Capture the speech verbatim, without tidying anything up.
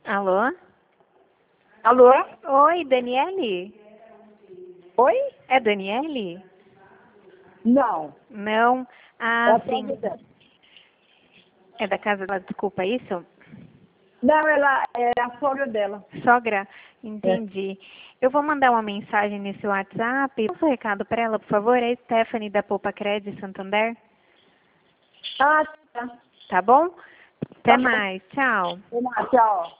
Alô? Alô? Oi, Daniele? Oi? É Daniele? Não. Não? É Ah, a sim. sogra dela. É da casa dela, desculpa, é isso? Não, ela é a sogra dela. Sogra? É. Entendi. Eu vou mandar uma mensagem nesse WhatsApp. Passa o recado para ela, por favor. É Stephanie da Poupa Cred Santander. Ah, tá. Tá bom? Até Tá bom. mais. Tchau. Vamos lá, tchau.